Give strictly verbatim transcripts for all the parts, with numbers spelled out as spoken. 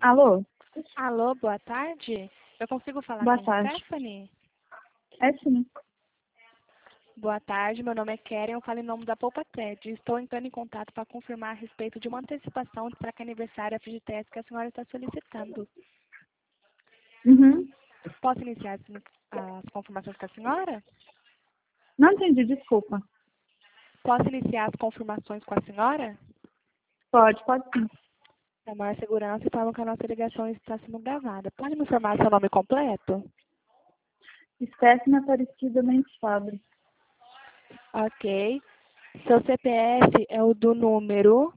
Alô? Alô, boa tarde. Eu consigo falar Boa com a tarde. Stephanie? É sim. Boa tarde, meu nome é Keren, eu falo em nome da Poupa Cred. Estou entrando em contato para confirmar a respeito de uma antecipação para que aniversário F G T S que a senhora está solicitando. Uhum. Posso iniciar as, as confirmações com a senhora? Não entendi, desculpa. Posso iniciar as confirmações com a senhora? Pode, pode sim. Para maior segurança, falam que a nossa ligação está sendo gravada. Pode me informar seu nome completo? Stephanie Aparecida Mendes Fabre. Ok. Seu C P F é o do número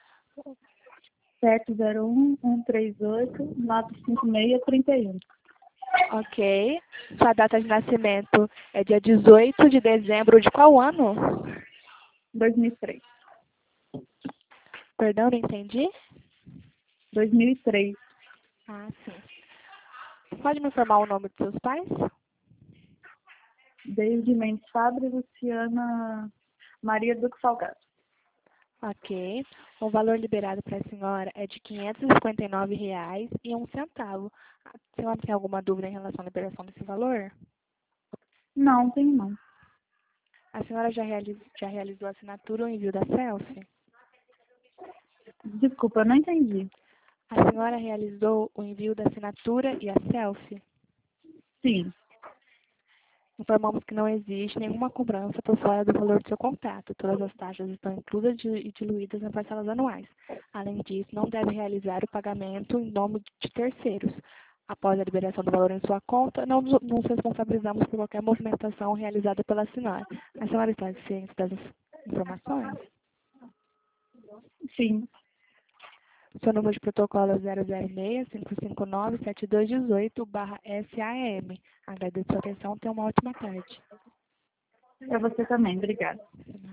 sete zero um, um três oito, nove cinco seis, três um. Ok. Sua data de nascimento é dia dezoito de dezembro de qual ano? dois mil e três. Perdão, não entendi? dois mil e três. Ah, sim. Pode me informar o nome dos seus pais? David Mendes Fabre e Luciana Maria Duque Salgado. Ok. O valor liberado para a senhora é de quinhentos e cinquenta e nove reais e um centavo. A senhora tem alguma dúvida em relação à liberação desse valor? Não, tem não. A senhora já, realiz, já realizou a assinatura ou envio da selfie? Desculpa, eu não entendi. A senhora realizou o envio da assinatura e a selfie? Sim. Informamos que não existe nenhuma cobrança por fora do valor do seu contrato. Todas as taxas estão inclusas e diluídas nas parcelas anuais. Além disso, não deve realizar o pagamento em nome de terceiros. Após a liberação do valor em sua conta, não nos nos responsabilizamos por qualquer movimentação realizada pela senhora. A senhora está ciente das informações? Sim. Seu número de protocolo é zero zero seis, cinco cinco nove, sete dois um oito barra S A M. Agradeço a sua atenção. Tenha uma ótima tarde. Para você também. Obrigada.